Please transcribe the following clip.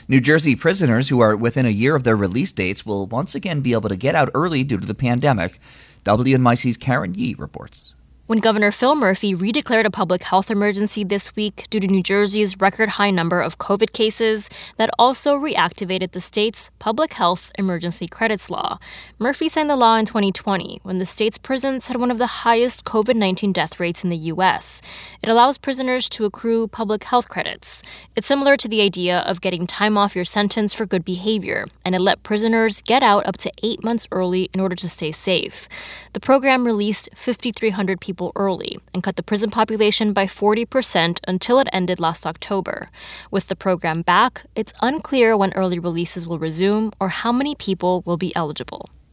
New Jersey prisoners who are within a year of their release dates will once again be able to get out early due to the pandemic. WNYC's Karen Yee reports. When Governor Phil Murphy redeclared a public health emergency this week due to New Jersey's record high number of COVID cases, that also reactivated the state's public health emergency credits law. Murphy signed the law in 2020 when the state's prisons had one of the highest COVID-19 death rates in the U.S. It allows prisoners to accrue public health credits. It's similar to the idea of getting time off your sentence for good behavior, and it let prisoners get out up to 8 months early in order to stay safe. The program released 5,300 people early and cut the prison population by 40% until it ended last October. With the program back, it's unclear when early releases will resume or how many people will be eligible.